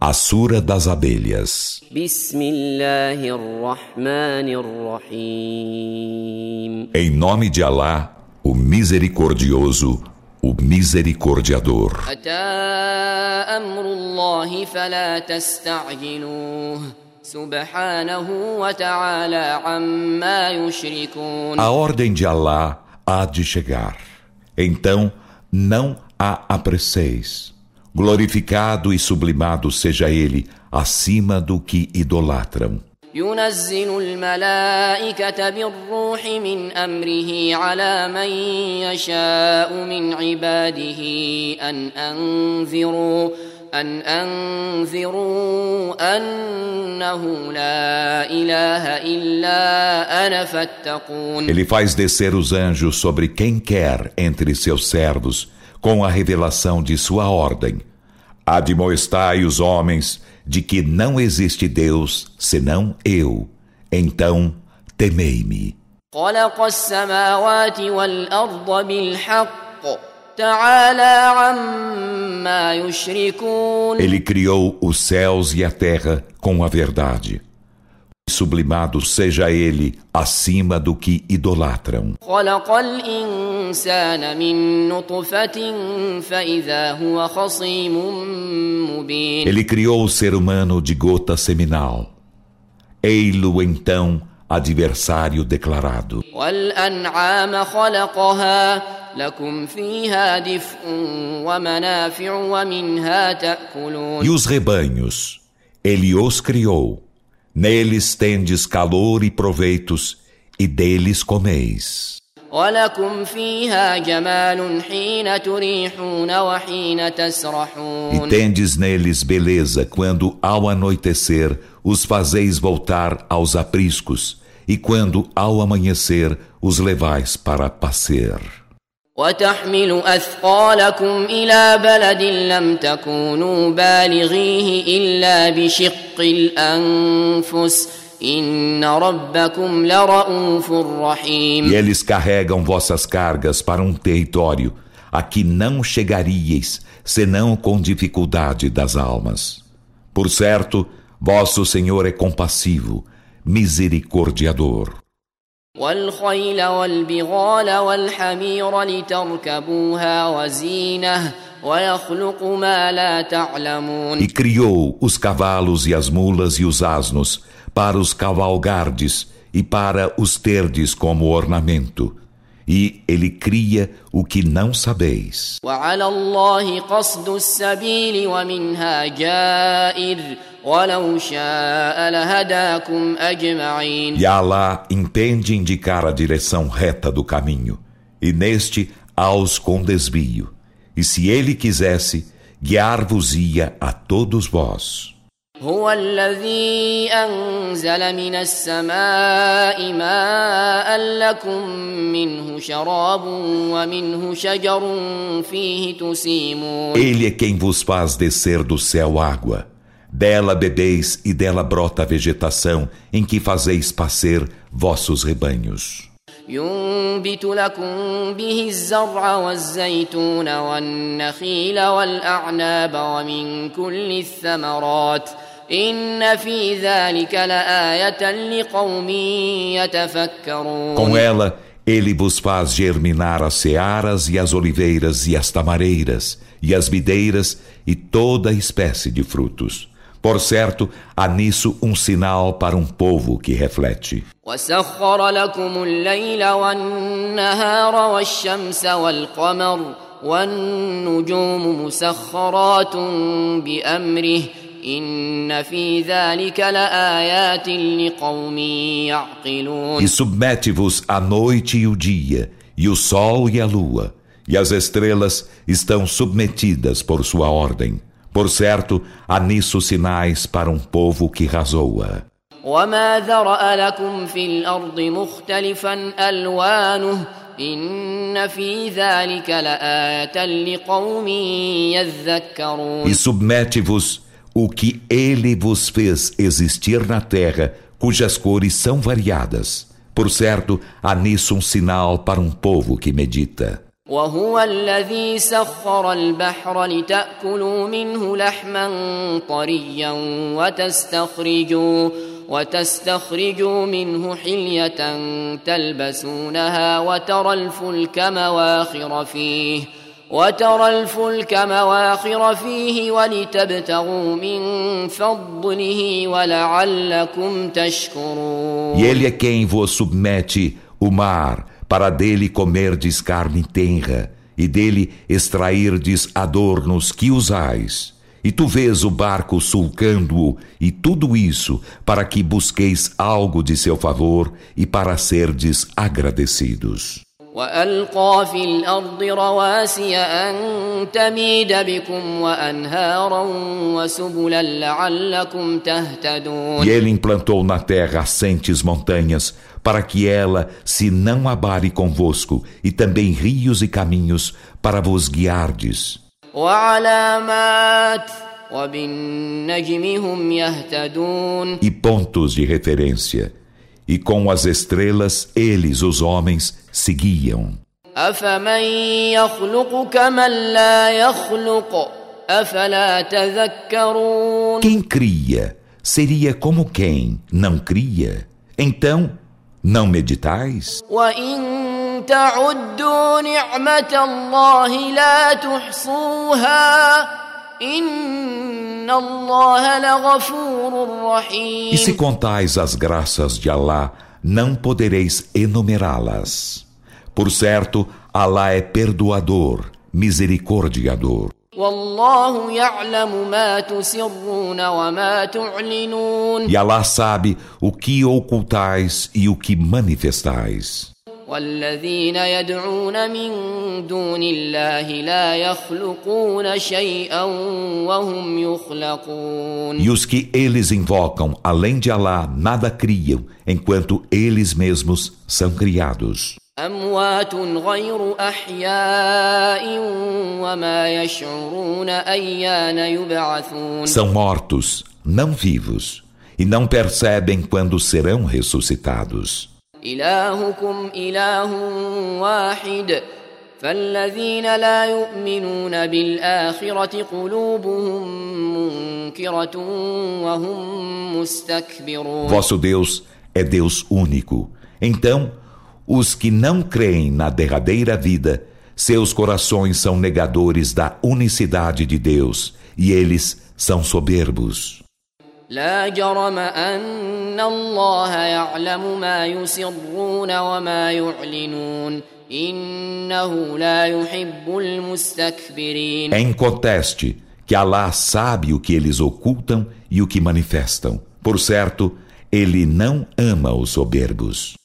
A Sura das Abelhas. Em nome de Alá, o Misericordioso, o Misericordiador. A ordem de Alá há de chegar. Então, não a apresseis. Glorificado e sublimado seja ele acima do que idolatram. ينزل الملائكة بالروح من أمره على من يشاء من عباده أن أنذروا أنه لا إله إلا أنا فاتقون. Ele faz descer os anjos sobre quem quer entre seus servos com a revelação de sua ordem. Admoestai os homens de que não existe Deus senão eu. Então, temei-me. خلق السماوات والأرض بالحق تعالى عما يشركون. Ele criou os céus e a terra com a verdade. Sublimado seja ele acima do que idolatram. خلق الإنسان من نطفة فإذا هو خصيم مبين. Ele criou o ser humano de gota seminal. Ei-lo então adversário declarado. والأنعام خلقها لكم فيها دفء ومنافع ومنها تأكلون. E os rebanhos, ele os criou. Neles tendes calor e proveitos, e deles comeis. وَلَكُمْ فِيهَا جَمَالٌ حِينَ تُرِيحُونَ وَحِينَ تَسْرَحُونَ. E tendes neles beleza quando ao anoitecer os fazeis voltar aos apriscos, e quando ao amanhecer os levais para passear. وَتَحْمِلُ أَثْقَالَكُمْ إِلَى بَلَدٍ لَمْ تَكُونُوا بَالِغِيهِ إِلَّا بِشِقِّ الْأَنفُسِ إِنَّ رَبَّكُمْ لَرَءُوفٌ رَحِيمٌ. E eles carregam vossas cargas para um território a que não chegaríeis, senão com dificuldade das almas. Por certo, vosso Senhor é compassivo, misericordiador. والخيل والبغال والحمير لتركبوها وزينة ويخلق ما لا تعلمون. E criou os cavalos e as mulas e os asnos para os cavalgardes e para os terdes como ornamento. E ele cria o que não sabeis. وعلى الله قصد السبيل ومنها جائر وَلَوْ شَاءَ لَهَدَاكُمْ أَجْمَعِينَ. E Alá entende indicar a direção reta do caminho, e neste aos com desvio. E se ele quisesse, guiar-vos-ia a todos vós. هو الذي أنزل من السماء ماء لكم منه شراب ومنه شجر فيه تسيمون. Ele é quem vos faz descer do céu água. Dela bebeis e dela brota a vegetação em que fazeis pascer vossos rebanhos. ينبت لكم به الزرع والزيتون والنخيل والأعناب ومن كل الثمرات إن في ذلك لآية لقوم يتفكرون. Com ela, ele vos faz germinar as searas e as oliveiras e as tamareiras e as videiras e toda espécie de frutos. Por certo, há nisso um sinal para um povo que reflete. وَسَخَّرَ لَكُمُ اللَّيْلَ وَالنَّهَارَ وَالشَّمْسَ وَالْقَمَرَ وَالنُّجُومُ مُسَخَّرَاتٌ بِأَمْرِهِ إِنَّ فِي ذَلِكَ لَآيَاتٍ لِقَوْمٍ يَعْقِلُونَ. E submete-vos a noite e o dia, e o sol e a lua, e as estrelas estão submetidas por sua ordem. Por certo, há nisso sinais para um povo que razoa. وَمَا ذَرَأَ لَكُمْ فِي الْأَرْضِ مُخْتَلِفًا أَلْوَانُهُ إِنَّ فِي ذَلِكَ لَآيَةً لِقَوْمٍ يَذَّكَّرُونَ. E submete-vos o que ele vos fez existir na terra, cujas cores são variadas. Por certo, há nisso um sinal para um povo que medita. وهو الذي سخر البحر لتأكلوا منه لحما طريا وتستخرجوا منه حلية تلبسونها وترى الفلك مواخر فيه ولتبتغوا من فضله ولعلكم تشكرون. E ele é quem vos submete o mar, para dele comerdes carne tenra, e dele extrairdes adornos que usais. E tu vês o barco sulcando-o, e tudo isso para que busqueis algo de seu favor e para serdes agradecidos. وألقى في الأرض رواسي أن تميد بكم وأنهارا وسبلا لعلكم تهتدون. E ele implantou na terra assentes montanhas, para que ela se não abale convosco, e também rios e caminhos para vos guiardes. وعلامات وبالنجم هم يهتدون. E pontos de referência. E com as estrelas, eles, os homens, seguiam. أفمن يخلق كمن لا يخلق أفلا تذكرون. Quem cria seria como quem não cria. Então, não meditais? وإن تعدوا نعمة الله لا تحصوها إن الله لغفور رحيم. E se contais as graças de Alá, não podereis enumerá-las. Por certo, Alá é perdoador, misericordiador. والله يعلم ما تسرون وما تعلنون. E Alá sabe o que ocultais e o que manifestais. والذين يدعون من دون الله لا يخلقون شيئا وهم يخلقون. E os que eles invocam, além de Alá, nada criam, enquanto eles mesmos são criados. أموات غير أحياء وما يشعرون أيان يبعثون. São mortos, não vivos, e não percebem quando serão ressuscitados. إلهكم إله واحد فالذين لا يؤمنون بالآخرة قلوبهم منكرة وهم مستكبرون. Vosso Deus é Deus único. Então, os que não creem na derradeira vida, seus corações são negadores da unicidade de Deus, e eles são soberbos. لا جرم أن الله يعلم ما يسرون وما يعلنون إنه لا يحب المستكبرين. É inconteste que Alá sabe o que eles ocultam e o que manifestam. Por certo, Ele não ama os soberbos.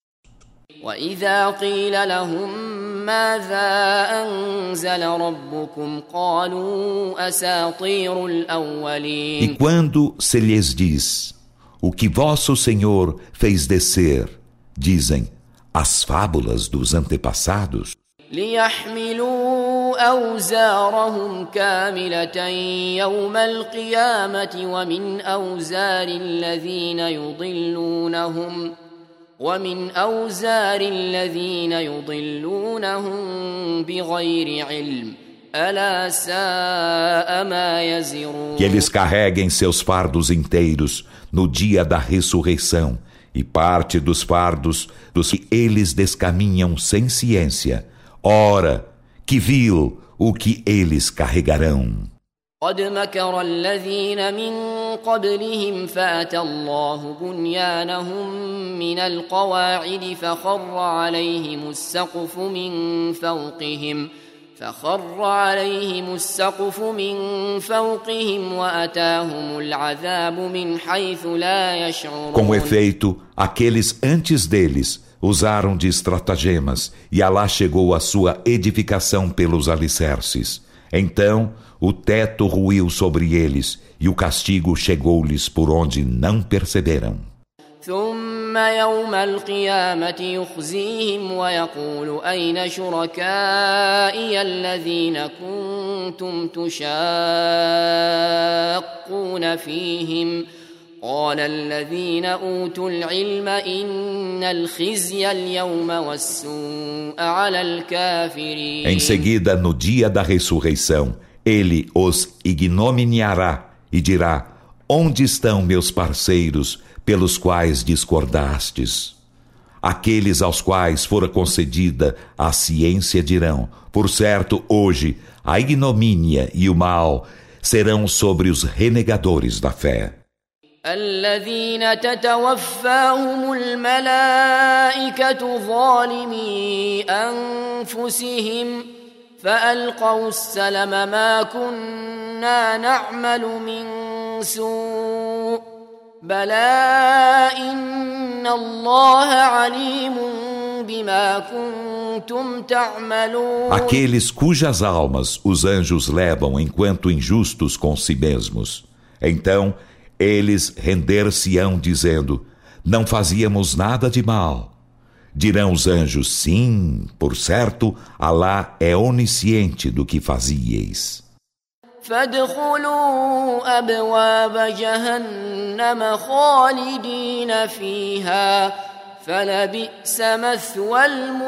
وإذا قيل لهم ماذا أنزل ربكم قالوا أساطير الأولين. E quando se lhes diz, o que vosso Senhor fez descer, dizem, as fábulas dos antepassados. ليحملوا أوزارهم كاملة يوم القيامة ومن أوزار الذين يضلونهم بغير علم ألا ساء ما يزرون. Que eles carreguem seus fardos inteiros no dia da ressurreição, e parte dos fardos dos que eles descaminham sem ciência. Ora, que vil o que eles carregarão. قد مكر الذين من قبلهم فأتى الله بنيانهم من القواعد فخر عليهم السقف من فوقهم وأتاهم العذاب من حيث لا يشعرون. Com efeito, aqueles antes deles usaram de estratagemas, e Alá chegou à sua edificação pelos alicerces. Então, o teto ruiu sobre eles, e o castigo chegou-lhes por onde não perceberam. ثم يوم القيامة يخزيهم ويقول أين شركائي الذين كنتم تشاقون فيهم قال الذين أوتوا العلم إن الخزي اليوم والسوء على الكافرين. Em seguida, no dia da ressurreição, ele os ignominiará e dirá: onde estão meus parceiros pelos quais discordastes? Aqueles aos quais fora concedida a ciência dirão: por certo, hoje a ignomínia e o mal serão sobre os renegadores da fé. الذين تتوفاهم الملائكة ظالمي أنفسهم فألقوا السلم ما كنا نعمل من سوء بلى إن الله عليم بما كنتم تعملون. Aqueles cujas almas os anjos levam enquanto injustos com si mesmos. Então eles render-se-ão dizendo: não fazíamos nada de mal. Dirão os anjos: sim, por certo, Alá é onisciente do que fazieis. فادخلوا أبواب جهنم خالدين فيها فلبئس مثوى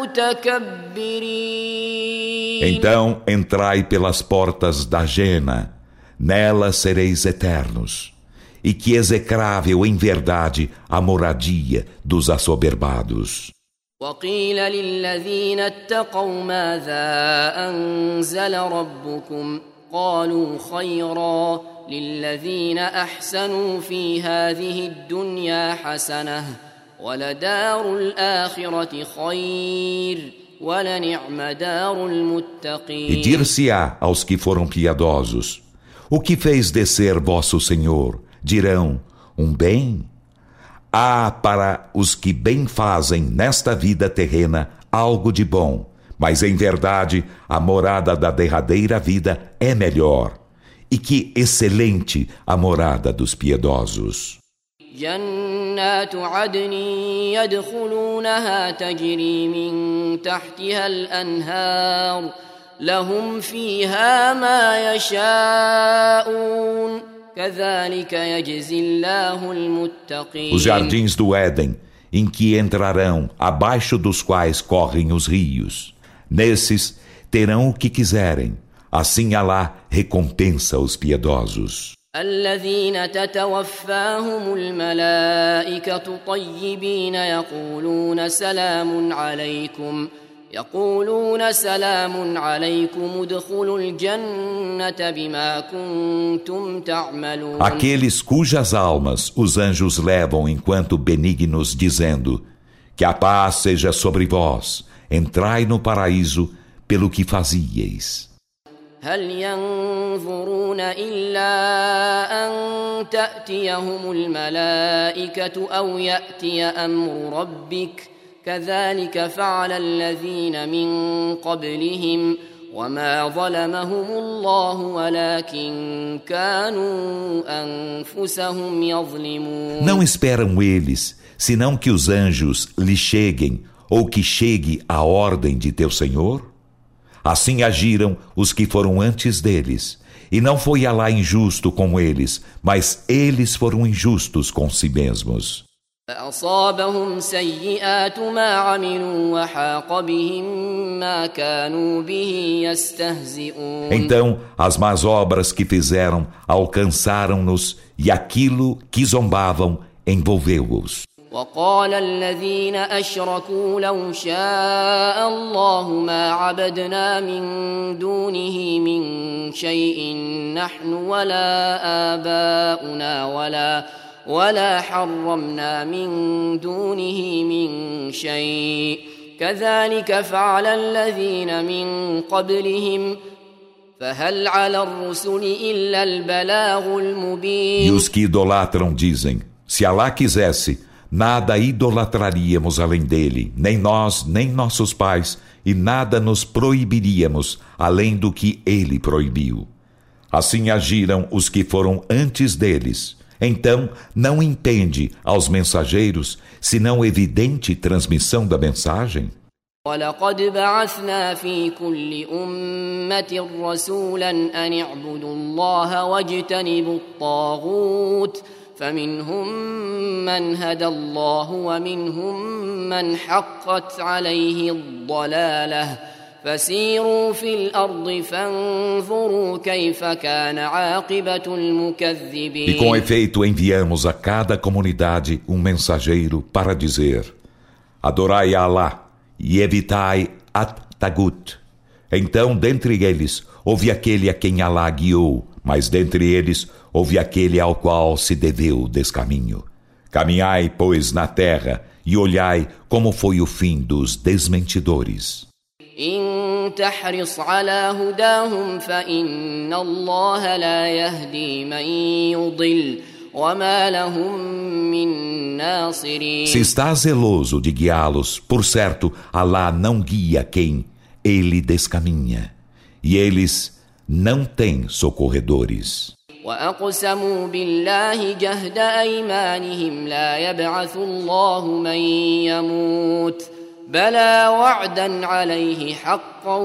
المتكبرين. Então entrai pelas portas da Jena, nelas sereis eternos. E que execrável em verdade a moradia dos assoberbados. وقيل للذين اتقوا ماذا أنزل ربكم قالوا خيرا للذين أحسنوا في هذه الدنيا حسنة ولدار الآخرة خير ولنعم دار المتقين. E dir-se-á aos que foram piedosos: o que fez descer vosso Senhor? Dirão: bem. Há para os que bem fazem nesta vida terrena algo de bom, mas em verdade a morada da derradeira vida é melhor. E que excelente a morada dos piedosos. جنات عدن يدخلونها تجري من تحتها الأنهار لهم فيها ما يشاءون Os jardins do Éden, em que entrarão, abaixo dos quais correm os rios. Nesses terão o que quiserem. Assim Alá recompensa os piedosos. الذين تتوفاهم الملائكة طيبين يقولون سلام عليكم ادخلوا الجنة بما كنتم تعملون. Aqueles cujas almas os anjos levam enquanto benignos, dizendo: que a paz seja sobre vós, entrai no paraíso pelo que fazieis. هل ينظرون إلا أن تأتيهم الملائكة أو يأتي أمر ربك كذلك فعل الذين من قبلهم وما ظلمهم الله ولكن كانوا أنفسهم يظلمون. Não esperam eles, senão que os anjos lhe cheguem, ou que chegue a ordem de teu Senhor? Assim agiram os que foram antes deles, e não foi Alá injusto com eles, mas eles foram injustos com si mesmos. فأصابهم سيئات ما عملوا وحاق بهم ما كانوا به يستهزئون. Então as más obras que fizeram alcançaram-nos, e aquilo que zombavam envolveu-os. وقال الذين أشركوا لو شاء الله ما عبدنا من دونه من شيء نحن ولا آباؤنا ولا حرمنا من دونه من شيء كذلك فعل الذين من قبلهم فهل على الرسل إلا البلاغ المبين. E os que idolatram dizem: se Alá quisesse, nada idolatraríamos além dele, nem nós, nem nossos pais, e nada nos proibiríamos além do que ele proibiu. Assim agiram os que foram antes deles. Então, não impende aos mensageiros, senão evidente transmissão da mensagem? وَلَقَدْ بَعَثْنَا فِي كُلِّ أُمَّةٍ رَسُولًا أَنِ اعْبُدُوا اللَّهَ وَاجْتَنِبُوا الطَّاغُوتَ فمنهم من هدى الله ومنهم من حقت عليه الضلالة فسيروا في الأرض فانظروا كيف كان عاقبة المكذبين. E com efeito enviamos a cada comunidade um mensageiro para dizer: adorai a Alá e evitai at-Tagut. Então, dentre eles, houve aquele a quem Alá guiou, mas dentre eles, houve aquele ao qual se deveu descaminho. Caminhai, pois, na terra e olhai como foi o fim dos desmentidores. إن تحرص على هداهم فإن الله لا يهدي من يضل وما لهم من ناصرين. Se estás zeloso de guiá-los, por certo, Alá não guia quem ele descaminha, e eles não têm socorredores. وأقسموا بالله جهد أيمانهم لا يبعث الله من يموت بلى وعدا عليه حقا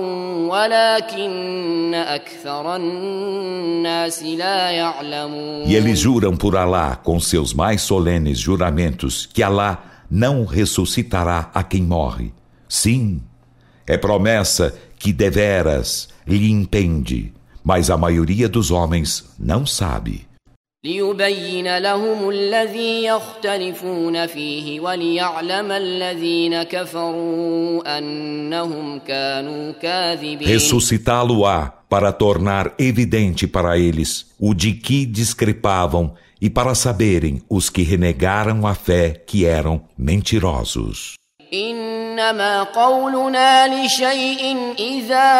ولكن أكثر الناس لا يعلمون. E eles juram por Alá com seus mais solenes juramentos que Alá não ressuscitará a quem morre. Sim, é promessa que deveras lhe impende, mas a maioria dos homens não sabe. ليبين لهم الذي يختلفون فيه وليعلم الذين كفروا أنهم كانوا كاذبين. Ressuscitá-lo-á para tornar evidente para eles o de que discrepavam e para saberem os que renegaram a fé que eram mentirosos. إنما قولنا لشيء إذا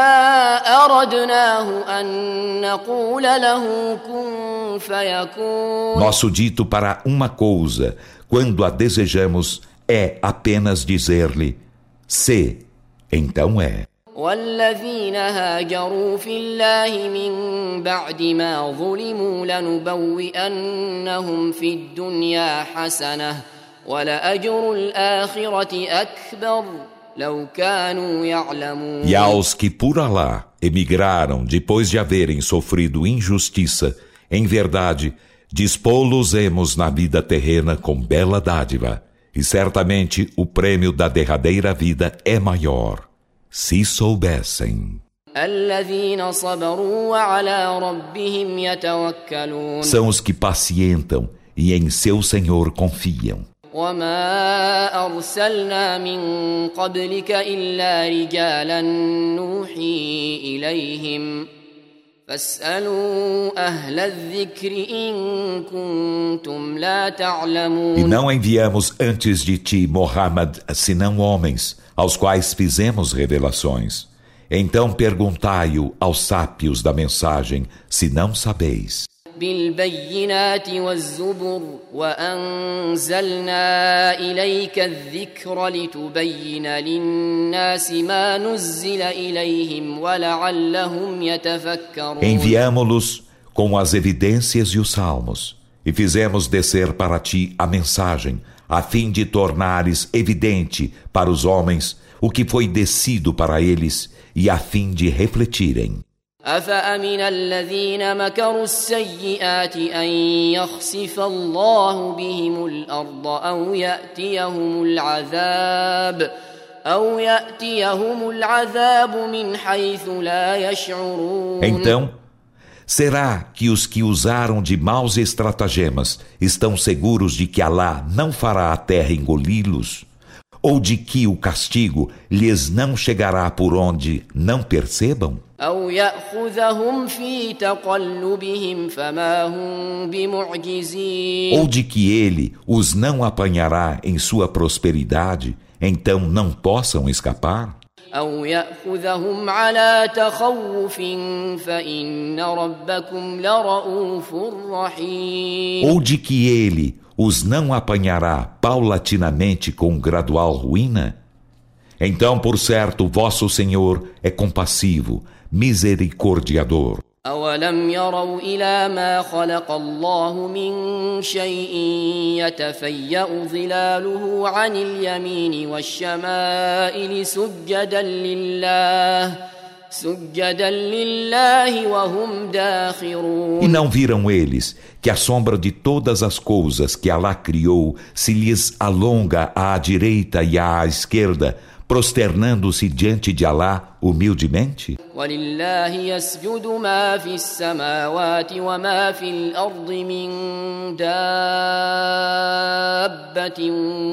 أردناه أن نقول له كن فيكون. Nosso dito para uma coisa, quando a desejamos, é apenas dizer-lhe: se, então é. والذين هاجروا في الله من بعد ما ظلموا لنبوئنهم في الدنيا حسنة وَلَأَجْرُ الْآخِرَةِ أَكْبَرُ لَوْ كَانُوا يَعْلَمُونَ. E aos que por Alá emigraram depois de haverem sofrido injustiça, em verdade, dispô-los-emos na vida terrena com bela dádiva, e certamente o prêmio da derradeira vida é maior, se soubessem. الَّذِينَ صَبَرُوا وَعَلَى رَبِّهِمْ يَتَوَكَّلُونَ. São os que pacientam e em seu Senhor confiam. وما أرسلنا من قبلك إلا رجالا نوحي إليهم فاسألوا أهل الذكر إن كنتم لا تعلمون. E não enviamos antes de ti, Muhammad, senão homens, aos quais fizemos revelações. Então perguntai-o aos sábios da mensagem, se não sabeis. بالبينات والزبر وأنزلنا إليك الذكر لتبين للناس ما نزل إليهم ولعلهم يتفكرون. Enviamo-los com as evidências e os salmos, e fizemos descer para ti a mensagem, a fim de tornares evidente para os homens o que foi descido para eles, e a fim de refletirem. أفأمن الذين مكروا السيئات أن يخسف الله بهم الأرض أو يأتيهم العذاب من حيث لا يشعرون. Então, será que os que usaram de maus estratagemas estão seguros de que Alá não fará a terra engoli-los? Ou de que o castigo lhes não chegará por onde não percebam? أو يأخذهم في تقلبهم فما هم بمعجزين. Ou de que ele os não apanhará em sua prosperidade, então não possam escapar? أو يأخذهم على تخوف فإن ربكم لرؤوف رحيم. Ou de que ele os não apanhará paulatinamente com gradual ruína? Então, por certo, vosso Senhor é compassivo, misericordiador. أولم يروا إلى ما خلق الله من شيء يتفيأ ظلاله عن اليمين والشمائل سجدا لله وهم داخرون. E não viram eles que a sombra de todas as coisas que Alá criou se lhes alonga à direita e à esquerda, prosternando-se diante de Alá humildemente? ولله يسجد ما في السماوات وما في الأرض من دابة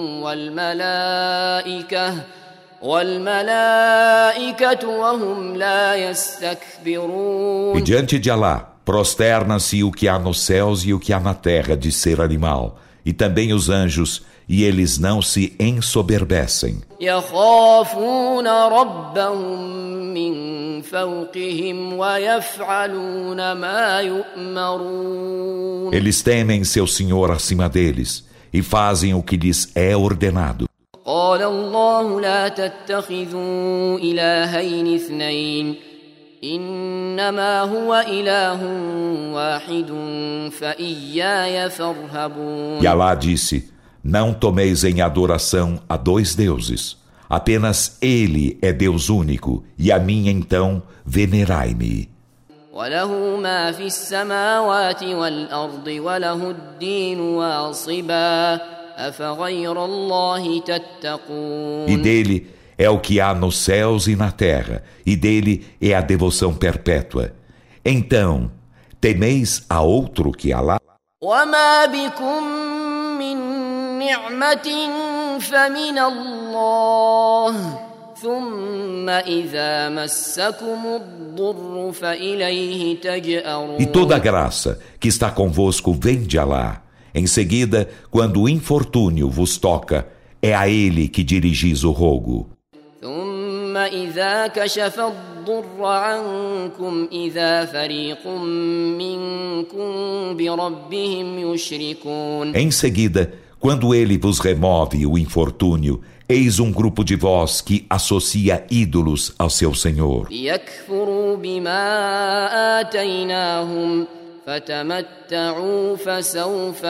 والملائكة وهم لا يستكبرون. E diante de Alá prosterna-se o que há nos céus e o que há na terra de ser animal, e também os anjos, e eles não se ensoberbecem. يخافون ربهم من فوقهم ويفعلون ما يؤمرون. Eles temem seu Senhor acima deles e fazem o que lhes é ordenado. قال الله لا تتخذوا إلهين اثنين إنما هو إله واحد فإياي فارهبون. E Alá disse: não tomeis em adoração a dois deuses. Apenas Ele é Deus único, e a mim então venerai-me. وله ما في السماوات والأرض وله الدين واصبا أفغير الله تتقون. E dele é o que há nos céus e na terra, e dele é a devoção perpétua. Então, temeis a outro que Alá? وما بكم من نعمة فمن الله ثم إذا مسكم الضر فإليه تجأرون. E toda a graça que está convosco vem de Alá. Em seguida, quando o infortúnio vos toca, é a Ele que dirigis o rogo. ثم إذا كشف الضر عنكم إذا فريق منكم بربهم يشركون. Em seguida, quando Ele vos remove o infortúnio, eis um grupo de vós que associa ídolos ao seu Senhor. ليكفروا بما آتيناهم فتمتعوا فسوف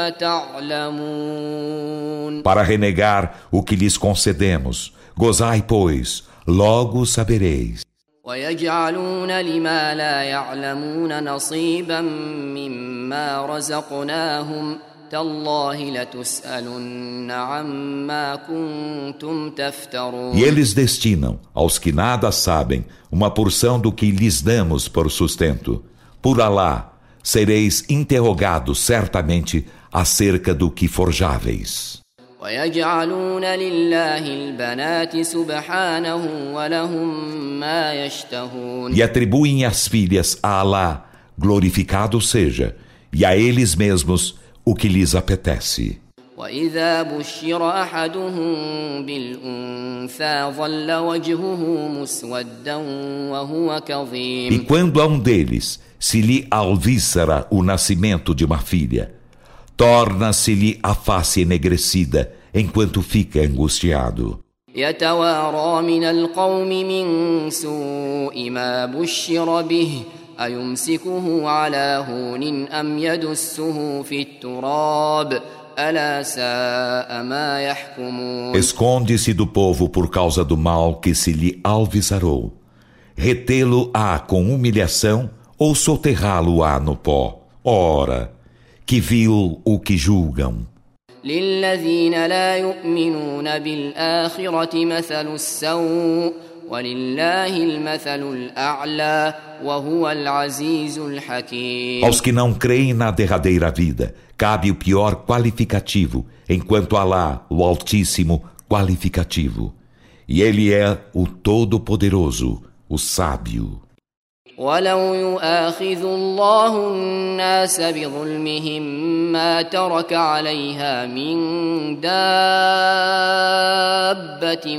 تعلمون. Para renegar o que lhes concedemos, gozai, pois, logo sabereis. ويجعلون لما لا يعلمون نصيبا مما رزقناهم تالله لتسألن عما كنتم تفترون. E eles destinam, aos que nada sabem, uma porção do que lhes damos por sustento. Por Alá, sereis interrogados certamente acerca do que forjáveis. ويجعلون لله البنات سبحانه ولهم ما يشتهون. E atribuem as filhas a Alá, glorificado seja, e a eles mesmos o que lhes apetece. وإذا بشر أحدهم بالأنثى ظل وجهه مسودا وهو كظيم. E quando a um deles se lhe alvíssara o nascimento de uma filha, torna-se-lhe a face enegrecida enquanto fica angustiado. يتوارى من القوم من سوء ما بشر به أيمسكه على هون أم يدسه في التراب ألا ساء ما يحكمون. Esconde-se do povo por causa do mal que se lhe alvizarou. Retê-lo-á com humilhação ou soterrá-lo-á no pó. Ora, que vil o que julgam. للذين لا يؤمنون بالآخرة مثل السوء ولله المثل الأعلى وهو العزيز الحكيم. Aos que não creem na derradeira vida, cabe o pior qualificativo, enquanto Alá, o Altíssimo, qualificativo. E Ele é o Todo-Poderoso, o Sábio. ولو يؤاخذ الله الناس بظلمهم ما ترك عليها من دابة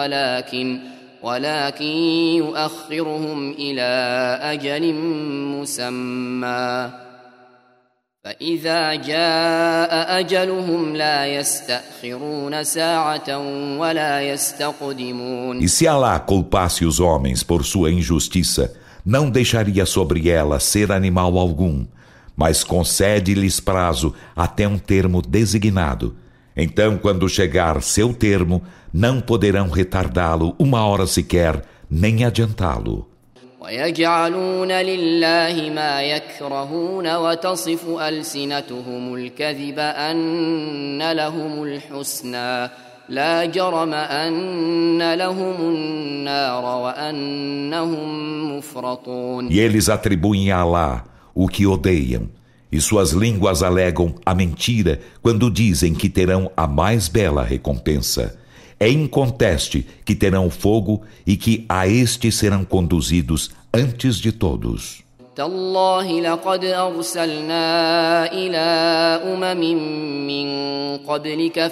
ولكن يؤخرهم إلى أجل مسمى فإذا جاء أجلهم لا يستأخرون ساعة ولا يستقدمون. E se Alá culpasse os homens por sua injustiça, não deixaria sobre ela ser animal algum, mas concede-lhes prazo até um termo designado. Então, quando chegar seu termo, não poderão retardá-lo uma hora sequer, nem adiantá-lo. ويجعلون لله ما يكرهون وتصف ألسنتهم الكذب أن لهم الحسنى لا جرم أن لهم النار وأنهم مفرطون. E eles atribuem a Alá o que odeiam, e suas línguas alegam a mentira quando dizem que terão a mais bela recompensa. É inconteste que terão fogo e que a este serão conduzidos antes de todos. تالله لقد أرسلنا إلى من قبلك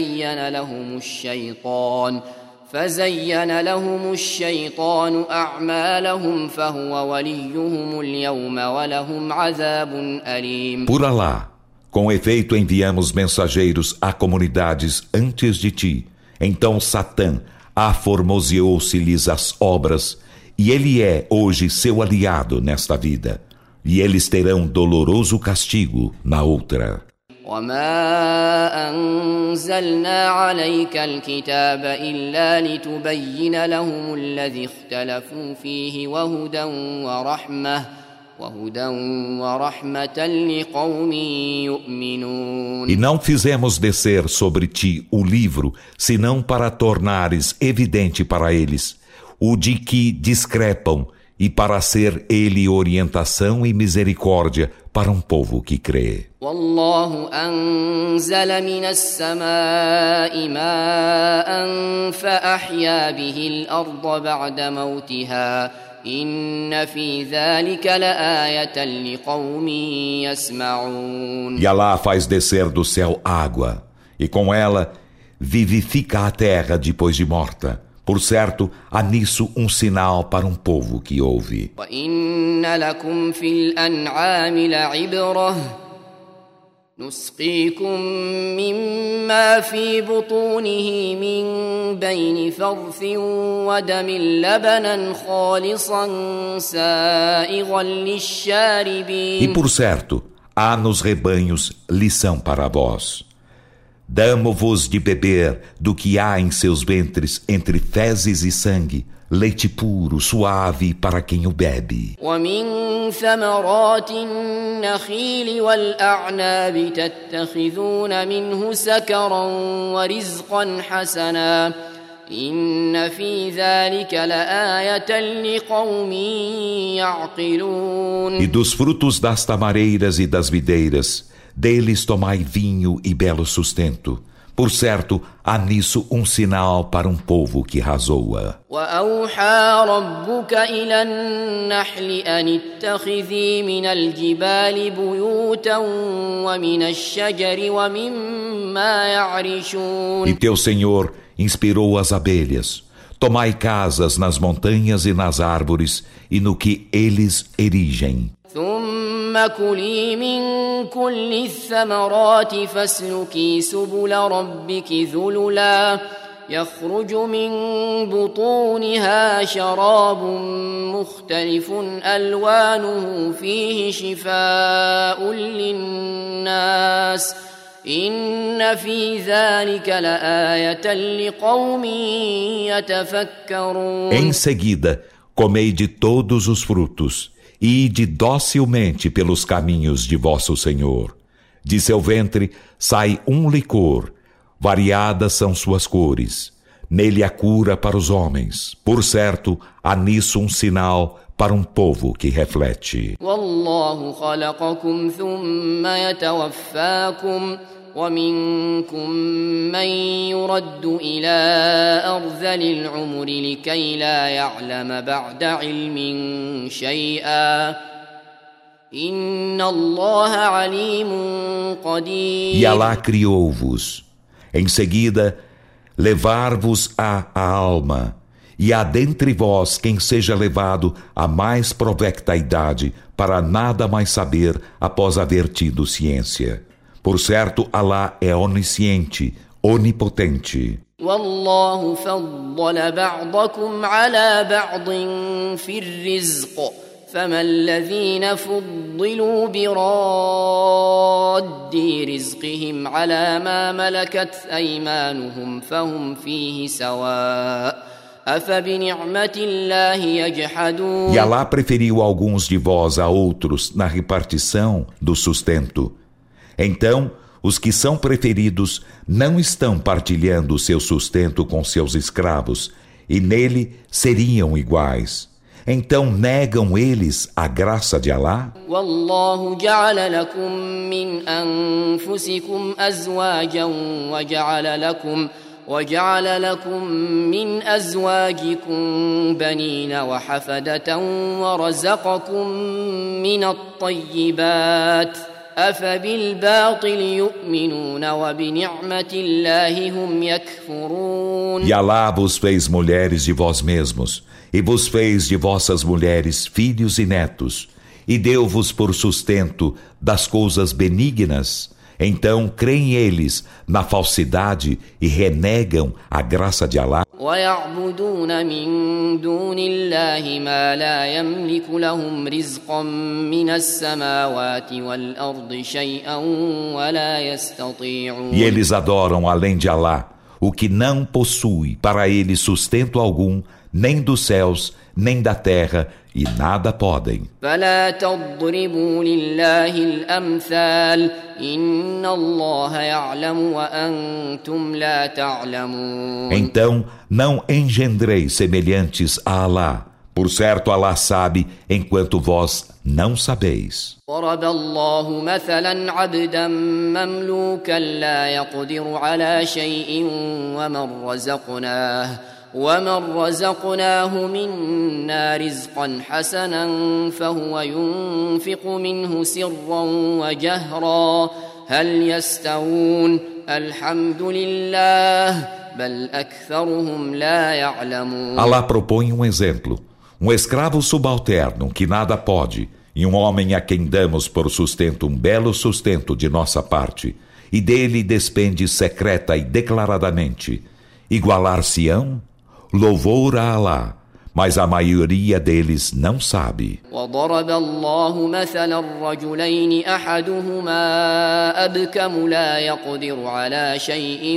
فزين لهم الشيطان أعمالهم فهو وليهم اليوم ولهم عذاب أليم. Por Alá, com efeito enviamos mensageiros a comunidades antes de ti. Então Satã aformoseou-se-lhes as obras, e ele é hoje seu aliado nesta vida, e eles terão doloroso castigo na outra. وما أنزلنا عليك الكتاب إلا لتبين لهم الذي اختلفوا فيه وهدى ورحمة لقوم يؤمنون. E não fizemos descer sobre ti o livro, senão para tornares evidente para eles o de que discrepam, e para ser ele orientação e misericórdia para um povo que crê. والله أنزل من السماء ماء فأحيا به الأرض بعد موتها إن في ذلك لآية لقوم يسمعون. E Alá faz descer do céu água, e com ela vivifica a terra depois de morta. Por certo, há nisso um sinal para um povo que ouve. وَإِنَّ لَكُمْ فِي الْأَنْعَامِ لَعِبْرَةً نُسْقِيكُم مِّمَّا فِي بُطُونِهِ مِن بَيْنِ فَرْثٍ وَدَمٍ لَبَنًا خَالِصًا سَائِغًا لِلشَّارِبِينَ. E por certo, há nos rebanhos lição para vós. Damo-vos de beber do que há em seus ventres entre fezes e sangue, leite puro, suave para quem o bebe. ومن ثمرات النخيل والأعناب تتخذون منه سكرا ورزقا حسنا إن في ذلك لآية لقوم يعقلون. E dos frutos das tamareiras e das videiras, deles tomai vinho e belo sustento. Por certo, há nisso um sinal para um povo que razoa. وأوحى ربك إلى النحل أن اتخذي من الجبال بيوتا ومن الشجر ومما يعرشون. E teu Senhor inspirou as abelhas. Tomai casas nas montanhas e nas árvores e no que eles erigem. ثم كلي من كل الثمرات فاسلكي سبل ربك ذللا يخرج من بطونها شراب مختلف ألوانه فيه شفاء للناس إن في ذلك لآية لقوم يتفكرون. Em seguida, comei de todos os frutos e ide docilmente pelos caminhos de vosso Senhor. De seu ventre sai um licor, variadas são suas cores. Nele há cura para os homens. Por certo, há nisso um sinal para um povo que reflete. والله خلقكم ثم يتوفاكم ومنكم من يرد إلى أرذل العمر لكي لا يعلم بعد علم شيئا إن الله عليم قدير. E Alá criou-vos. Em seguida, levar-vos-á a alma. E há dentre vós quem seja levado à mais provecta idade para nada mais saber após haver tido ciência. Por certo, Alá é onisciente, onipotente. والله فضل بعضكم على بعض في الرزق فما الذين فضلوا براد رزقهم على ما ملكت أيمانهم فهم فيه سواء أفبنعمة الله يجحدون. E Alá preferiu alguns de vós a outros na repartição do sustento. Então, os que são preferidos não estão partilhando seu sustento com seus escravos, e nele seriam iguais. Então negam eles a graça de Alá? والله جعل لكم من أنفسكم أزواجا وجعل لكم من أزواجكم بنين وحفدة ورزقكم من الطيبات أفبالباطل يؤمنون وبنعمة الله هم يكفرون. E Alá vos fez mulheres de vós mesmos, e vos fez de vossas mulheres filhos e netos, e deu-vos por sustento das coisas benignas. Então creem eles na falsidade e renegam a graça de Alá. ويعبدون من دون الله ما لا يملك لهم رزقا من السماوات والأرض شيئا ولا يستطيعون. E eles adoram além de Alá o que não possui para eles sustento algum, nem dos céus, nem da terra, e nada podem. فلا تضربوا لله الأمثال إن الله يعلم وأنتم لا تعلمون. Então não engendreis semelhantes a Alá. Por certo, Alá sabe, enquanto vós não sabeis. ضرب الله مثلا عبدا مملوكا لا يقدر على شيء ومن رزقناه منا رزقا حسنا فهو ينفق منه سرا وجهرا هل يستوون الحمد لله بل أكثرهم لا يعلمون. Alá propõe um exemplo. Um escravo subalterno que nada pode, e um homem a quem damos por sustento um belo sustento de nossa parte, e dele despende secreta e declaradamente. Igualar-se-ão? Louvor a Alá, mas a maioria deles não sabe. وضرب الله مثلا رجلين أحدهما أبكم لا يقدر على شيء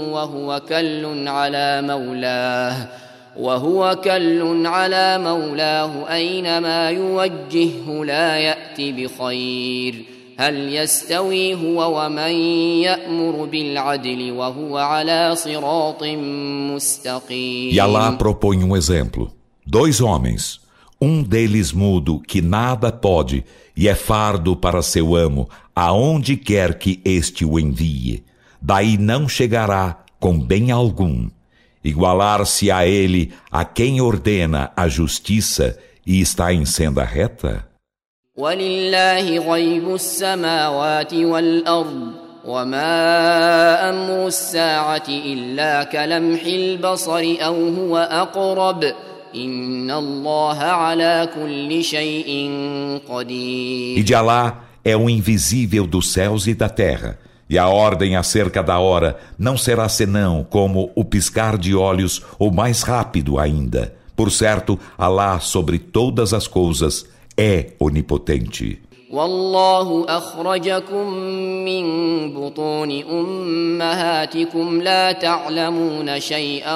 وهو كل على مولاه أينما يوجهه لا يأتي بخير هل يستوي هو ومن يأمر بالعدل وهو على صراط مستقيم. E Alá propõe um exemplo. 2 homens, um deles mudo que nada pode e é fardo para seu amo aonde quer que este o envie. Daí não chegará com bem algum. Igualar-se a ele a quem ordena a justiça e está em senda reta? وَلِلَّهِ غَيْبُ السَّمَاوَاتِ وَالْأَرْضِ وَمَا أَمْرُ السَّاعَةِ إِلَّا كَلَمْحِ الْبَصَرِ أَوْ هُوَ أَقْرَبُ إِنَّ اللَّهَ عَلَى كُلِّ شَيْءٍ قَدِيرٌ. E de Alá é o invisível dos céus e da terra. E a ordem acerca da hora não será senão como o piscar de olhos ou mais rápido ainda. Por certo, Alá sobre todas as coisas é onipotente. والله أخرجكم من بطون أمهاتكم لا تعلمون شيئا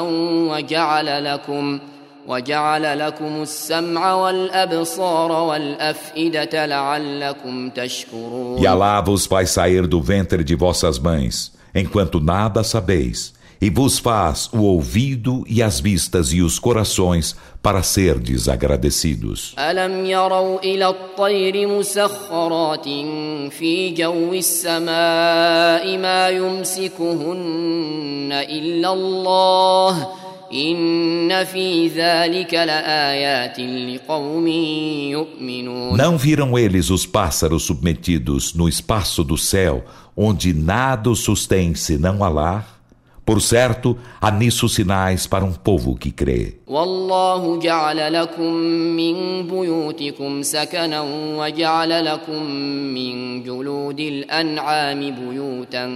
وجعل لكم السمع والأبصار والأفئدة لعلكم تشكرون. E Alá vos faz sair do ventre de vossas mães, enquanto nada sabeis, e vos faz o ouvido e as vistas e os corações para serdes agradecidos. ألم يروا إلى الطير مسخرات في جو السماء ما يمسكهن إلا الله إن في ذلك لآيات لقوم يؤمنون. Não viram eles os pássaros submetidos no espaço do céu, onde nada os sustém senão Alá? Por certo, há nisso sinais para um povo que crê. والله جعل لكم من بيوتكم سكنا وجعل لكم من جلود الأنعام بيوتا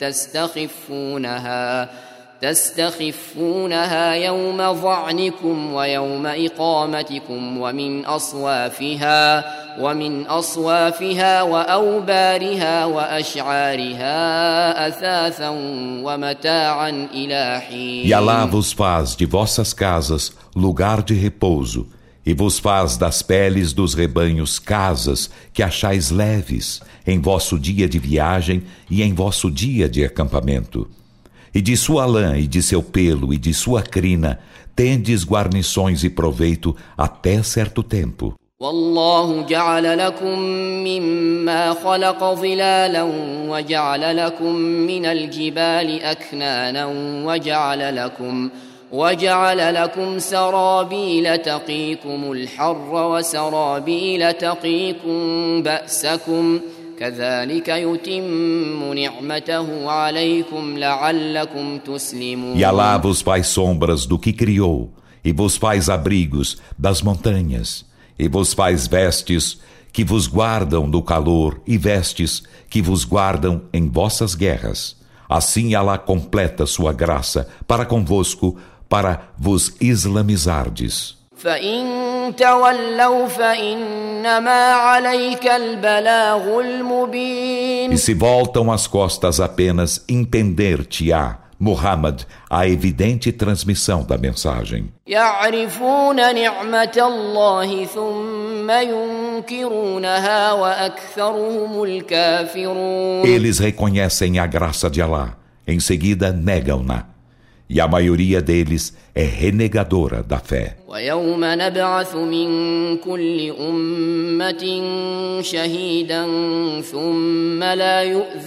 تستخفونها يوم ظعنكم ويوم إقامتكم ومن أصوافها وأوبارها وأشعارها أثاثا ومتاعا إلى حين. E Alá vos faz de vossas casas lugar de repouso, e vos faz das peles dos rebanhos casas que achais leves em vosso dia de viagem e em vosso dia de acampamento. E de sua lã e de seu pelo e de sua crina tendes guarnições e proveito até certo tempo. والله جعل لكم مما خلق ظلالا وجعل لكم من الجبال أكنانا وجعل لكم سرابيل تقيكم الحر وسرابيل تقيكم بأسكم كذلك يتم نعمته عليكم لعلكم تسلمون. E Alá vos faz sombras do que criou, e vos faz abrigos das montanhas, e vos faz vestes que vos guardam do calor e vestes que vos guardam em vossas guerras. Assim Alá completa sua graça para convosco, para vos islamizardes. فإن تولوا فإنما عليك البلاغ المبين. E se voltam as costas apenas, impender-te-á, Muhammad, a evidente transmissão da mensagem. يعرفون نعمة الله ثم ينكرونها وأكثرهم الكافرون. Eles reconhecem a graça de Alá, em seguida negam-na. E a maioria deles é renegadora da fé. ويوم نبعث من كل أمة شهيدا ثم لا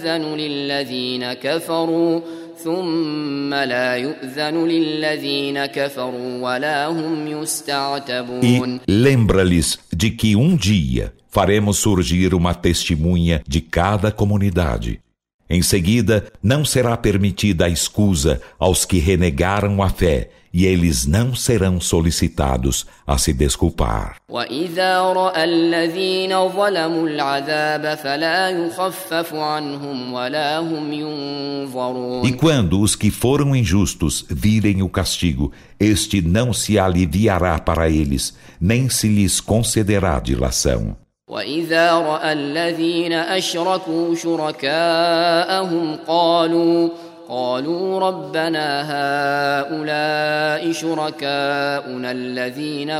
يؤذن للذين كفروا ولا هم يستعتبون. E lembra-lhes de que um dia faremos surgir uma testemunha de cada comunidade. Em seguida, não será permitida a escusa aos que renegaram a fé, e eles não serão solicitados a se desculpar. وَإِذَا رَأَى الَّذِينَ ظَلَمُوا الْعَذَابَ فَلَا يُخَفَّفُ عَنْهُمْ وَلَا هُمْ يُنظَرُونَ. E quando os que foram injustos virem o castigo, este não se aliviará para eles, nem se lhes concederá dilação. وَإِذَا رَأَى الَّذِينَ أَشْرَكُوا شُرَكَاءَهُمْ قالوا ربنا هؤلاء شركاؤنا الذين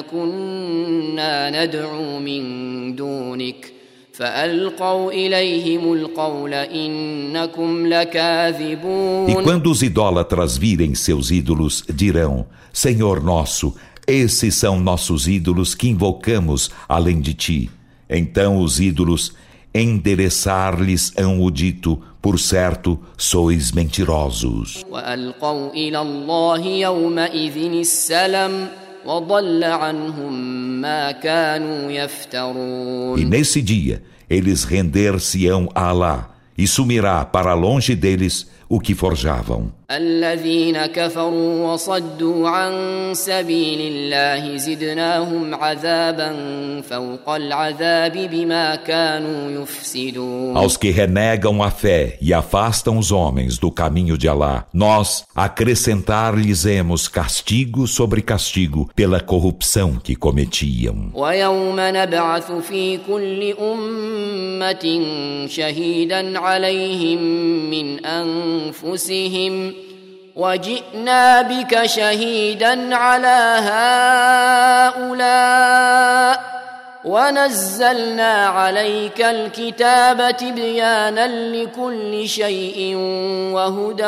كنا ندعو من دونك فألقوا إليهم القول إنكم لكاذبون. E quando os idólatras virem seus ídolos, dirão: Senhor nosso, esses são nossos ídolos que invocamos além de ti. Então os ídolos endereçar-lhes-ão o dito: por certo, sois mentirosos. وألقوا إلى الله يومئذ السلم وضل عنهم ما كانوا يفترون. E nesse dia, eles render-se-ão a Alá, e sumirá para longe deles o que forjavam. الذين كفروا وصدوا عن سبيل الله زدناهم عذابا فوق العذاب بما كانوا يفسدون. Aos que renegam a fé e afastam os homens do caminho de Alá, nós acrescentar-lhes-emos castigo sobre castigo pela corrupção que cometiam. ويوم نبعث في كل أمة شهيدا عليهم من أنفسهم وجئنا بك شهيدا على هؤلاء ونزلنا عليك الكتاب تبيانا لكل شيء وهدى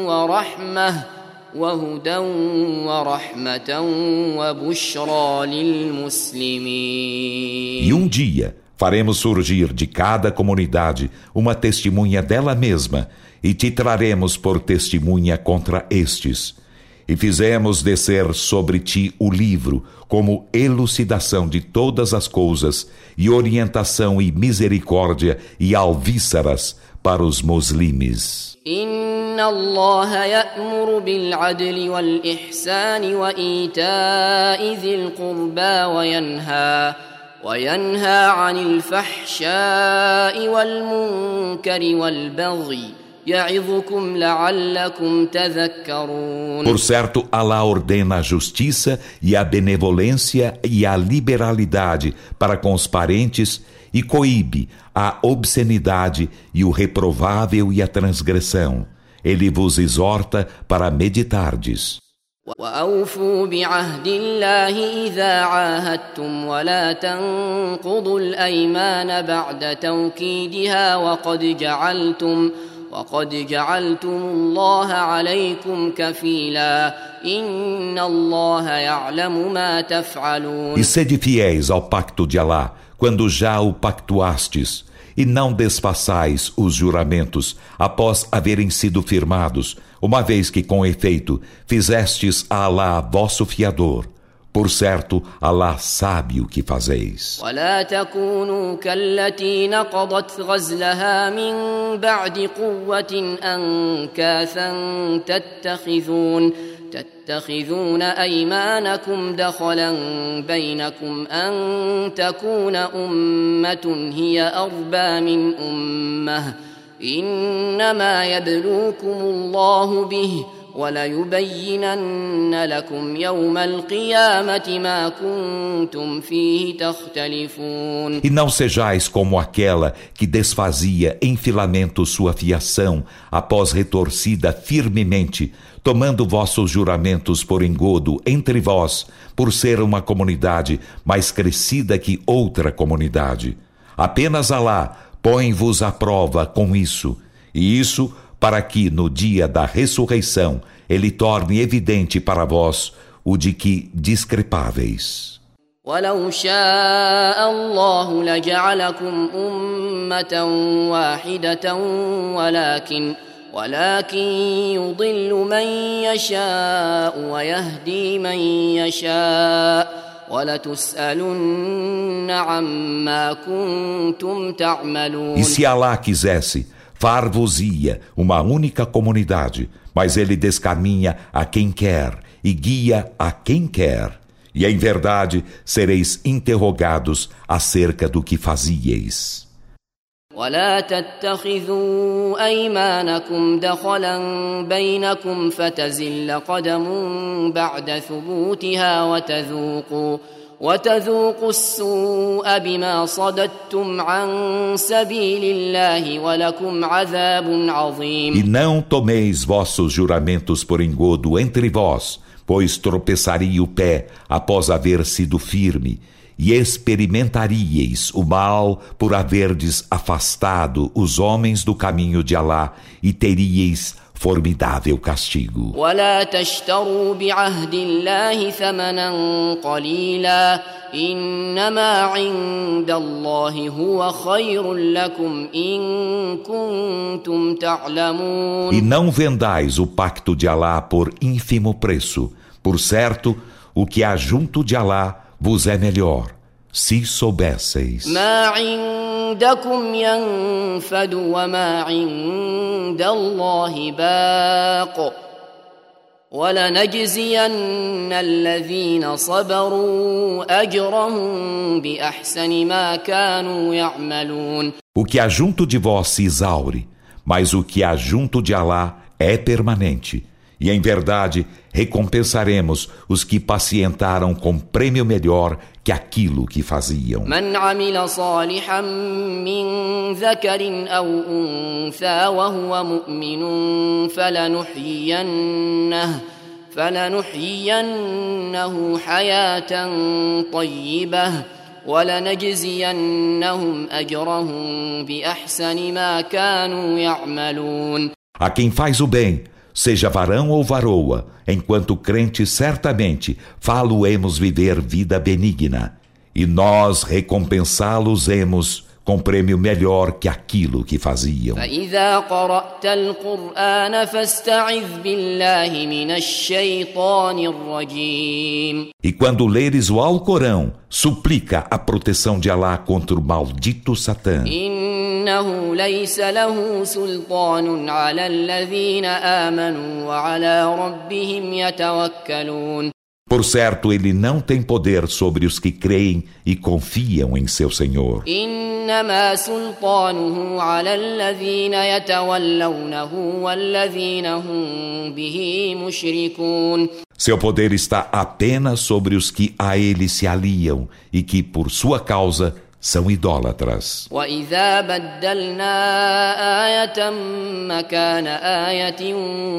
ورحمة وبشرى للمسلمين. E um dia faremos surgir de cada comunidade uma testemunha dela mesma, e te traremos por testemunha contra estes. E fizemos descer sobre ti o livro, como elucidação de todas as coisas, e orientação e misericórdia e alvíceras para os muslimes. إن الله يأمر بالعدل والإحسان وإيتاء ذي القربى وينهى عن الفحشاء والمنكر والبغي يعظكم لعلكم تذكرون. Por certo, Alá ordena a justiça e a benevolência e a liberalidade para com os parentes e coíbe a obscenidade e o reprovável e a transgressão. Ele vos exorta para meditardes. وأوفوا بعهد الله إذا عاهدتم ولا تنقضوا الأيمان بعد توكيدها وقد جعلتم الله عليكم كفيلا إن الله يعلم ما تفعلون. E sede fiéis ao pacto de Alá, quando já o pactuastes, e não desfaçais os juramentos após haverem sido firmados, uma vez que com efeito fizestes a Alá vosso fiador. Por certo, Alá sabe o que fazeis. ولا تكونوا كالتي نقضت غزلها من بعد قوة أنكاثا تتخذون أيمانكم دخلا بينكم أن تكون أمة هي أربى من أمة إنما يبلوكم الله به وليبينن لكم يوم القيامة ما كنتم فيه تختلفون. E não sejais como aquela que desfazia em filamento sua fiação após retorcida firmemente, tomando vossos juramentos por engodo entre vós, por ser uma comunidade mais crescida que outra comunidade. Apenas Alá põe-vos à prova com isso, e isso para que no dia da ressurreição ele torne evidente para vós o de que discrepáveis. ولو شاء الله لجعلكم أمة واحدة ولكن يضل من يشاء ويهدي من يشاء ولتسألن عما كنتم تعملون. E se Alá quisesse, far-vos-ia uma única comunidade, mas ele descaminha a quem quer e guia a quem quer. E em verdade sereis interrogados acerca do que fazíeis. ولا تتخذوا أيمانكم دخلا بينكم فتزل قدم بعد ثبوتها وتذوقوا السوء بما صددتم عن سبيل الله ولكم عذاب عظيم. E não tomeis vossos juramentos por engodo entre vós, pois tropeçaria o pé após haver sido firme, e experimentaríeis o mal por haverdes afastado os homens do caminho de Alá, e teríeis formidável castigo. ولا تشتروا بعهد الله ثمنا قليلا إنما عند الله هو خير لكم إن كنتم تعلمون. E não vendais o pacto de Alá por ínfimo preço. Por certo, o que há junto de Alá vos é melhor, se soubesseis. ما عندكم ينفد وما عند الله باق ولنجزين الذين صبروا أجرهم بأحسن ما كانوا يعملون. O que há junto de vós se exaure, mas o que há junto de Alá é permanente. E em verdade, recompensaremos os que pacientaram com prêmio melhor que aquilo que faziam. من عمل صالحا من ذكر أو أنثى وهو مؤمن فلنحيينه حياة طيبة ولنجزينهم أجرهم بأحسن ما كانوا يعملون. A quem faz o bem, seja varão ou varoa, enquanto crente certamente fá-lo-emos viver vida benigna, e nós recompensá-los-emos com prêmio melhor que aquilo que faziam. فإذا قرأت القرآن فاستعذ بالله من الشيطان الرجيم. E quando leres o Alcorão, suplica a proteção de Alá contra o maldito Satã. إنه ليس له سلطان على الذين آمنوا وعلى ربهم يتوكلون. Por certo, ele não tem poder sobre os que creem e confiam em seu Senhor. إنما سلطانه على الذين يتولونه والذين هم به مشركون. Seu poder está apenas sobre os que a ele se aliam e que, por sua causa, são idólatras. وإذا بدلنا آية مكان آية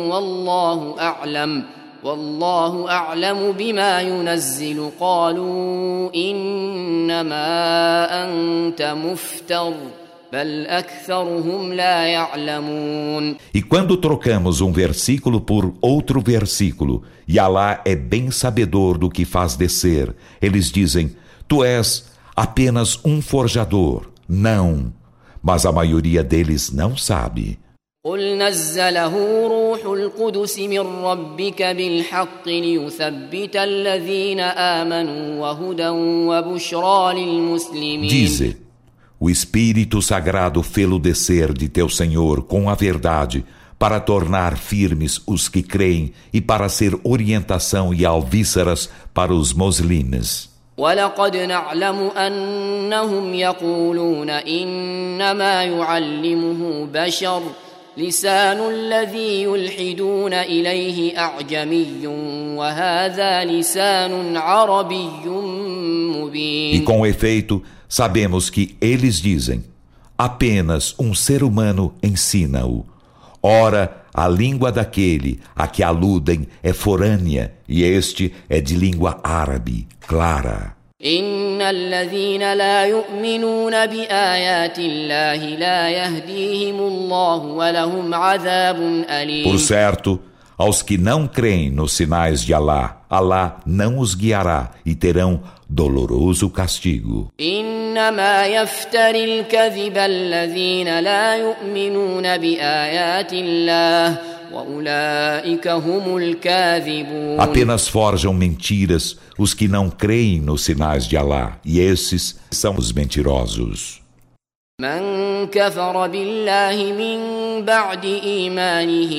والله أعلم بما ينزل قالوا إنما أنت مفتر بل أكثرهم لا يعلمون. E quando trocamos um versículo por outro versículo, e Alá é bem sabedor do que faz descer, eles dizem: Tu és apenas um forjador. Não, mas a maioria deles não sabe. قل نزله روح القدس من ربك بالحق ليثبت الذين آمنوا وهدى وبشرى للمسلمين. Dize: o Espírito Sagrado fê-lo descer de teu Senhor com a verdade, para tornar firmes os que creem e para ser orientação e alvíceras para os muslimes. ولقد نعلم أنهم يقولون إنما يعلمه بشر لسان الذي يلحدون إليه أعجمي وهذا لسان عربي مبين. E com efeito, sabemos que eles dizem: apenas um ser humano ensina-o. Ora, a língua daquele a que aludem é forânea, e este é de língua árabe, clara. إن الذين لا يؤمنون بآيات الله لا يهديهم الله ولهم عذاب أليم. Por certo, aos que não creem nos sinais de Alá, Alá não os guiará e terão doloroso castigo. إنما يفتري الكذب الذين لا يؤمنون بآيات الله وأولئك هم الكاذبون. Apenas forjam mentiras os que não creem nos sinais de Alá, e esses são os mentirosos. من كفر بالله من بعد إيمانه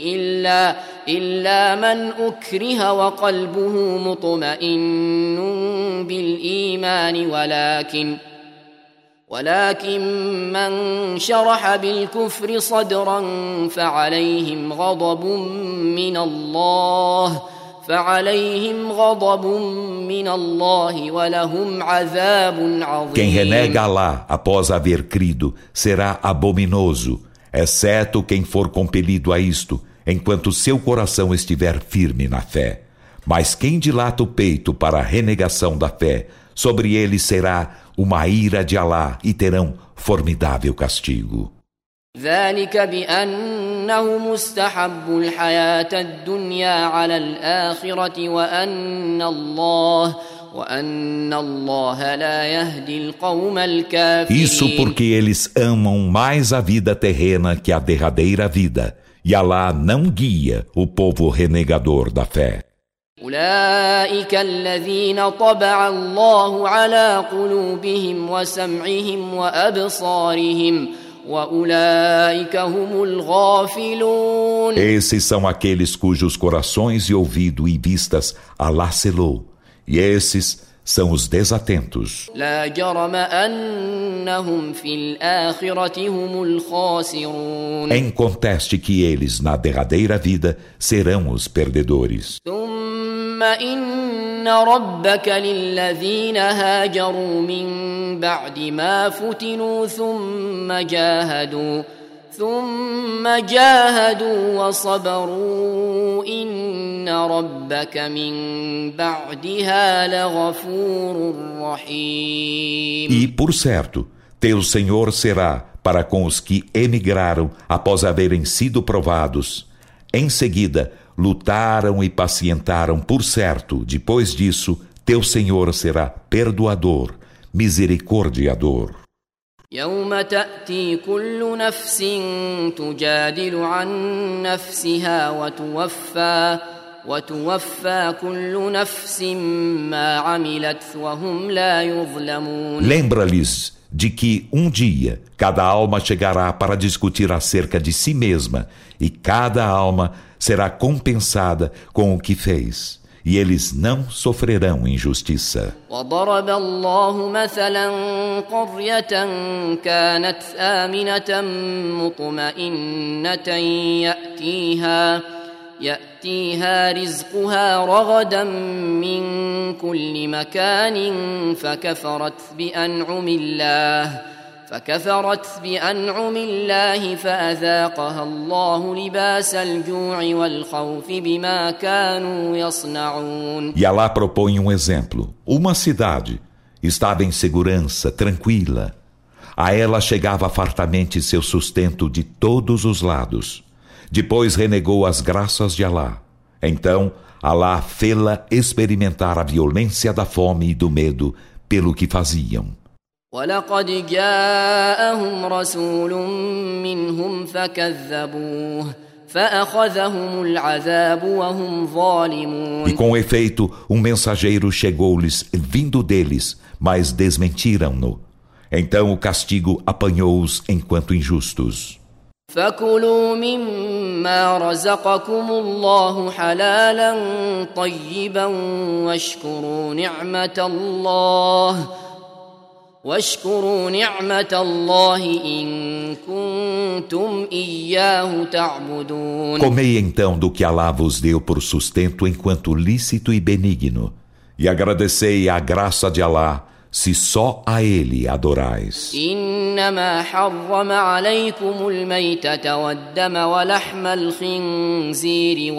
إلا من أكره وقلبه مطمئن بالإيمان ولكن من شرح بالكفر صدرا فعليهم غضب من الله ولهم عذاب عظيم. Quem renega Alá após haver crido será abominoso, exceto quem for compelido a isto, enquanto seu coração estiver firme na fé. Mas quem dilata o peito para a renegação da fé, sobre ele será uma ira de Alá e terão formidável castigo. ذلك بأنهم استحبوا الحياة الدنيا على الآخرة وأن الله لا يهدي القوم الكافرين. Isso porque eles amam mais a vida terrena que a derradeira vida, e Alá não guia o povo renegador da fé. أولئك الذين طبع الله على قلوبهم وسمعهم وأبصارهم وأولئك هم الغافلون. Esses são aqueles cujos corações e ouvido e vistas Alá selou, e esses são os desatentos. لا جرم أنهم في الآخرة هم الخاسرون. Em conteste que eles na derradeira vida serão os perdedores. ثم إن ربك للذين هاجروا من بعد ما فتنوا ثم جاهدوا وصبروا إن ربك من بعدها لغفور رحيم. E, por certo, teu Senhor será para com os que emigraram após haverem sido provados. Em seguida, lutaram e pacientaram, por certo, depois disso, teu Senhor será perdoador, misericordiador. يوم تأتي كل نفس تجادل عن نفسها وتوفى كل نفس ما عملت وهم لا يظلمون. Lembra-lhes de que um dia cada alma chegará para discutir acerca de si mesma, e cada alma será compensada com o que fez, e eles não sofrerão injustiça. وضرب الله مثلا قرية كانت آمنة مطمئنة يأتيها رزقها رغدا من كل مكان فكفرت بأنعم الله فأذاقها الله لباس الجوع والخوف بما كانوا يصنعون. E Alá propõe um exemplo. Uma cidade estava em segurança, tranquila. A ela chegava fartamente seu sustento de todos os lados. Depois renegou as graças de Alá. Então, Alá fê-la experimentar a violência da fome e do medo pelo que faziam. وَلَقَدْ جَاءَهُمْ رَسُولٌ مِّنْهُمْ فَكَذَّبُوهُ فَأَخَذَهُمُ الْعَذَابُ وَهُمْ ظَالِمُونَ. E com efeito, um mensageiro chegou-lhes vindo deles, mas desmentiram-no. Então o castigo apanhou-os enquanto injustos. فَكُلُوا مِمَّا رَزَقَكُمُ اللَّهُ حَلَالًا طَيِّبًا واشكروا نعمة الله إن كنتم إياه تعبدون. Comei então do que Alá vos deu por sustento enquanto lícito e benigno, e agradecei a graça de Alá, se só a Ele adorais. إنما حرم عليكم الميتة والدم ولحم الخنزير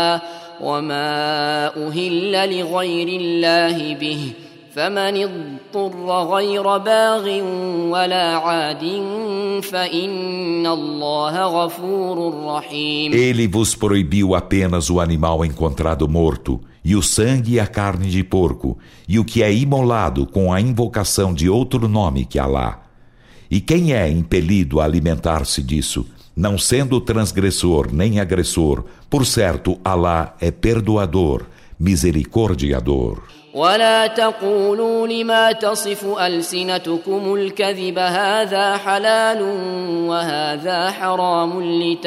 وما أهل لغير الله به فمن اضطر غير باغ ولا عاد فإن الله غفور رحيم. Ele vos proibiu apenas o animal encontrado morto, e o sangue e a carne de porco, e o que é imolado com a invocação de outro nome que Alá. E quem é impelido a alimentar-se disso, não sendo transgressor nem agressor, por certo, Alá é perdoador, misericordiador. ولا تقولوا لما تصف ألسنتكم الكذب هذا حلال وهذا حرام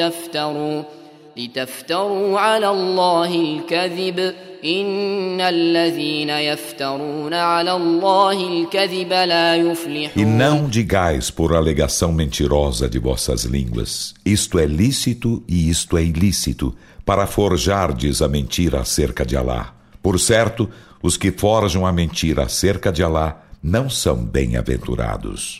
لتفتروا على الله الكذب إن الذين يفترون على الله الكذب لا يفلحون. E não digais por alegação mentirosa de vossas línguas, isto é lícito e isto é ilícito, para forjardes a mentira acerca de Alá. Por certo, os que forjam a mentira acerca de Alá não são bem-aventurados.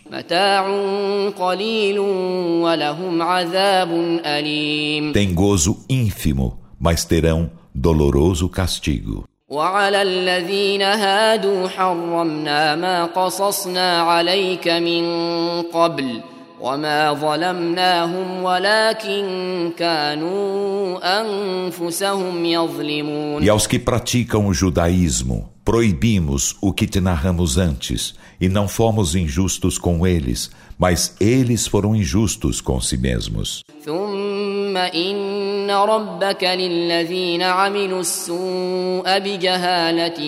Tem gozo ínfimo, mas terão doloroso castigo. وعلى الذين هادوا حرمنا ما قصصنا عليك من قبل وما ظلمناهم ولكن كانوا أنفسهم يظلمون. E aos que praticam o judaísmo, proibimos o que te narramos antes, e não fomos injustos com eles, mas eles foram injustos com si mesmos. ثم إن ربك للذين عملوا السوء بجهالة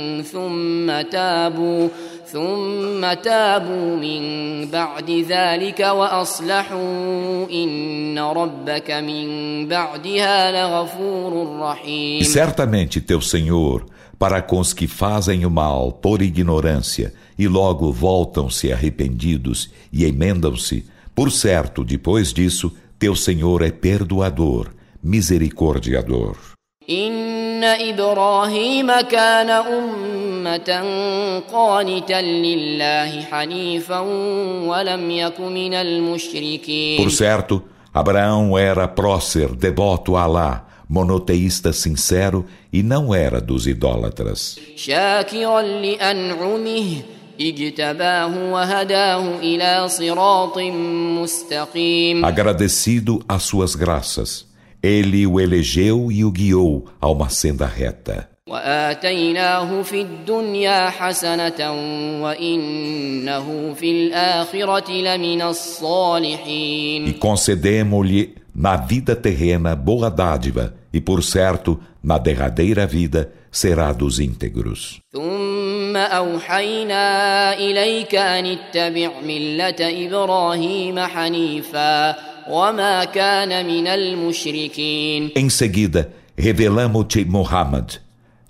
ثم تابوا من بعد ذلك وأصلحوا إن ربك من بعدها لغفور رحيم. E certamente teu Senhor, para com os que fazem o mal por ignorância e logo voltam-se arrependidos e emendam-se, por certo, depois disso, teu Senhor é perdoador, misericordiador. إن إبراهيم كان أمة قانتا لله حنيفا ولم يك من المشركين. Por certo, Abraão era prócer, devoto a Alá, monoteísta sincero e não era dos idólatras. شاكرا لأنعمه اجتباه وهداه إلى صراط مستقيم. Agradecido às suas graças, ele o elegeu e o guiou a uma senda reta. وآتيناه في الدنيا حسنة وإنه في الآخرة لمن الصالحين. E concedemo-lhe na vida terrena boa dádiva, e por certo, na derradeira vida, será dos íntegros. ثم أوحينا إليك أن اتبع ملة إبراهيم حنيفا وما كان من المشركين. Em seguida, revelamo-te Muhammad,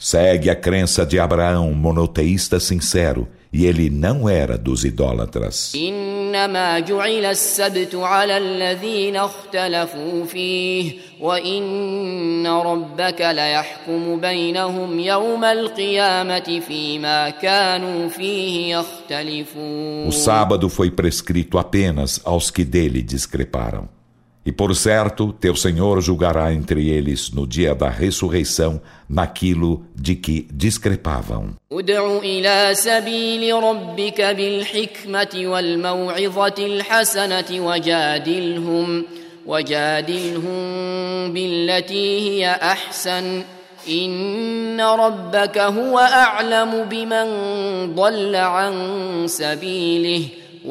Segue a crença de Abraão, monoteísta sincero, e ele não era dos idólatras. إنما جعل السبت على الذين اختلفوا فيه وإن ربك ليحكم بينهم يوم القيامة فيما كانوا فيه يختلفون. O sábado foi prescrito apenas aos que dele discreparam. E por certo, teu Senhor julgará entre eles no dia da ressurreição naquilo de que discrepavam. ادع إلى سبيل ربك بالحكمة والموعظة الحسنة وجادلهم بالتي هي أحسن إن ربك هو أعلم بمن ضل عن سبيله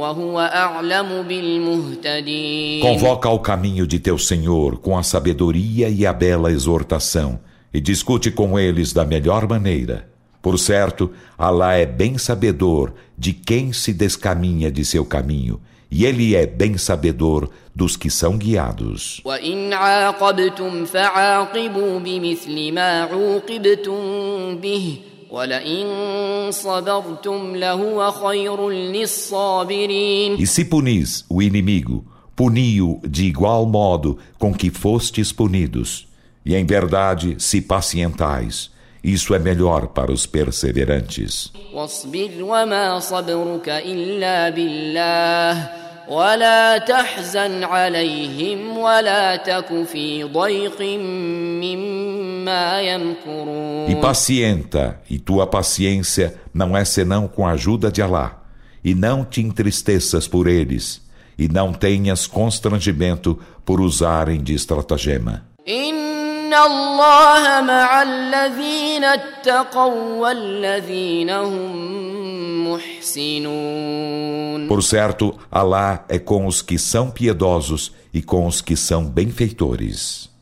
Convoca ao caminho de teu Senhor com a sabedoria e a bela exortação, e discute com eles da melhor maneira. Por certo, Alá é bem sabedor de quem se descaminha de seu caminho, e Ele é bem sabedor dos que são guiados. وَإِنْ عَاقَبْتُمْ فَعَاقِبُوا بِمِثْلِ مَا عُوقِبْتُمْ بِهِ وَلَئِنْ صَبَرْتُمْ لَهُوَ خَيْرٌ لِلصَّابِرِينَ. E se punis o inimigo, puni-o de igual modo com que fostes punidos. E em verdade, se pacientais, isso é melhor para os perseverantes. وَاصْبِرْ وَمَا صَبْرُكَ إِلَّا بِاللَّهِ وَلَا تَحْزَنْ عَلَيْهِمْ وَلَا تَكُ فِي ضَيْقٍ مِّمَّا يَمْكُرُونَ. E pacienta, e tua paciência não é senão com a ajuda de Alá. E não te entristeças por eles, e não tenhas constrangimento por usarem de estratagema. إِنَّ اللَّهَ مَعَ الَّذِينَ اتَّقَوْا وَالَّذِينَ هُم مُحْسِنُونَ. Por certo, Alá é com os que são piedosos e com os que são benfeitores.